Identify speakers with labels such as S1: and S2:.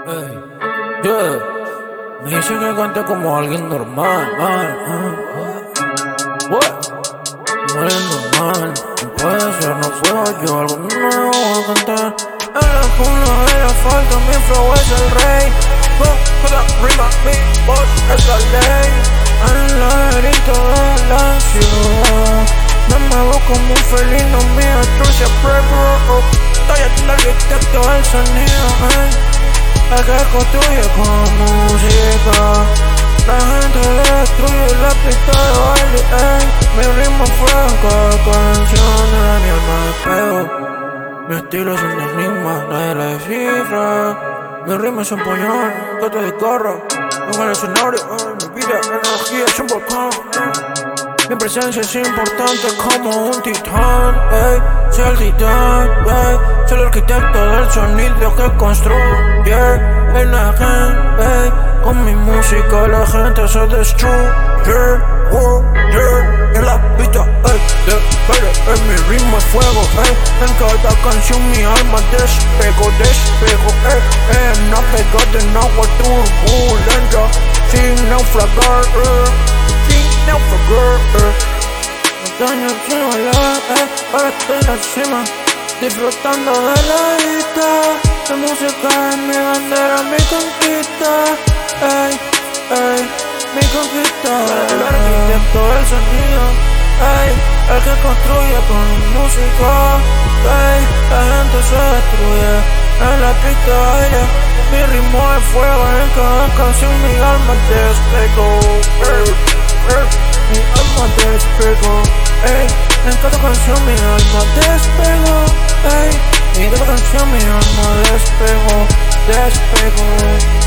S1: Ey, yeah. Me dicen que cante como alguien normal, What? Como alguien normal. No puede ser, no puedo yo, algo nuevo voy a cantar. En la cuna de la falta, mi flow es el rey. Cada rima, mi voz es la ley. En el laberinto de la ciudad, me muevo como un felino, mi astucia bro. Estoy en el arquitecto del sonido, el que construye con música. La gente destruye la pista de baile, mi ritmo fresca, canciones de mi alma despego. Mi estilo es un enigma, nadie la descifra. Mi ritmo es un puñal, que te discorro. En el escenario, mi vida, energía es un volcán. Mi presencia es importante como un titán, soy el titán, soy el arquitecto del sonido que construye en la gente, con mi música la gente se destruye, en la pista, en mi ritmo es fuego, en cada canción mi alma despego, navegando en agua turbulenta, sin naufragar, montaña encima, ahora estoy en la cima, disfrutando de la vista. La música es mi bandera, mi conquista, mi conquista. El arquitecto del sonido, el que construye con música, la gente se destruye en la pista de aire. Mi ritmo es fuego, en cada canción mi alma despego. Mi alma despego, en cada canción mi alma despego, en cada canción mi alma despego.